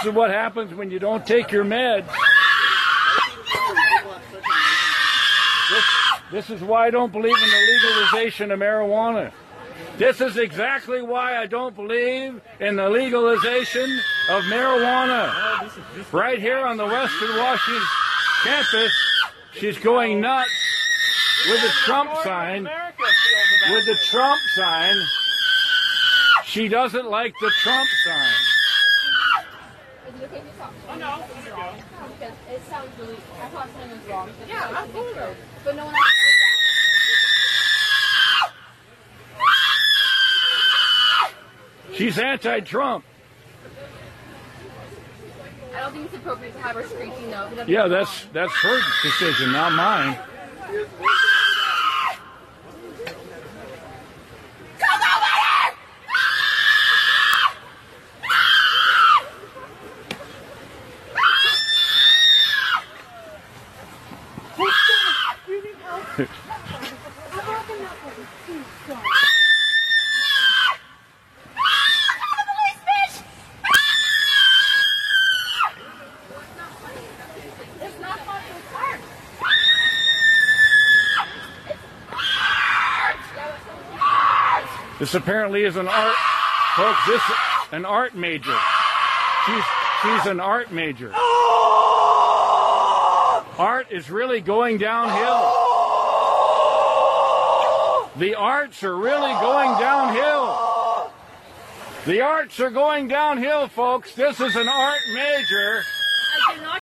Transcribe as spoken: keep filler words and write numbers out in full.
This is what happens when you don't take your meds. This, this is why I don't believe in the legalization of marijuana. This is exactly why I don't believe in the legalization of marijuana. Right here on the Western Washington campus, she's going nuts with the Trump sign. With the Trump sign. She doesn't like the Trump sign. Is it okay to talk? Oh, no. Because it sounds really, I thought something was wrong. Yeah, absolutely. But no one else knows that. She's anti-Trump. I don't think it's appropriate to have her screeching though. That's Yeah, that's that's her decision, not mine. This apparently is an art, folks. This an art major. She's she's an art major. Art is really going downhill. The arts are really going downhill. The arts are going downhill, folks. This is an art major.